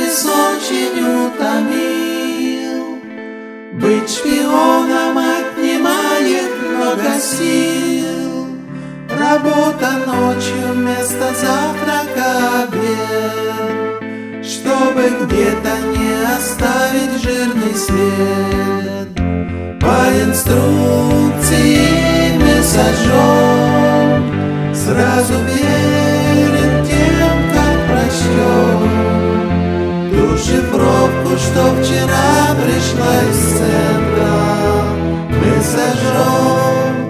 сервис очень утомил. Быть шпионом отнимает много сил. Работа ночью вместо завтрака обед, чтобы где-то не оставить жирный след. По инструкции мы сожжем сразу перед тем, как прочтем ту шифровку, что вчера пришла из центра. Мы сожжем.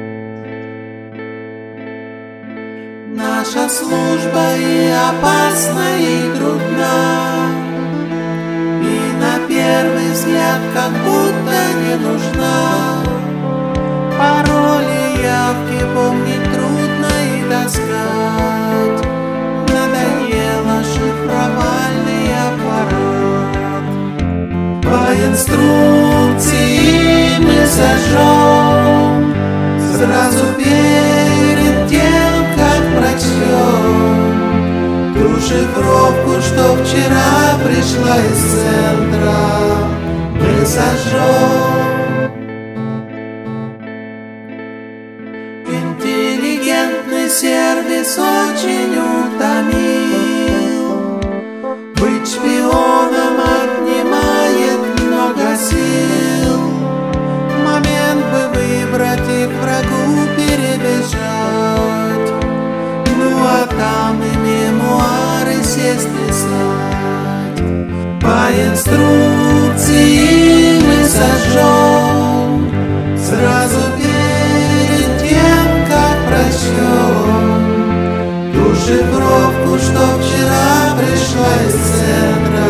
Наша служба и опасна, и трудна, и на первый взгляд как будто не нужна. Пароли, явки помнить трудно и таскать. Надоело шифровальный аппарат. По инструкции мы сожжем сразу перед тем, как прочтем ту шифровку, что вчера пришла из центра. Мы сожжем. Интеллигентный сервис очень утомил. Быть шпионом отнимает много сил. Момент бы выбрать и к врагу перебежать. Ну а там и мемуары сесть писать. По инструкции мы сожжем сразу перед тем, как прочтем ту шифровку, что вчера пришла из центра.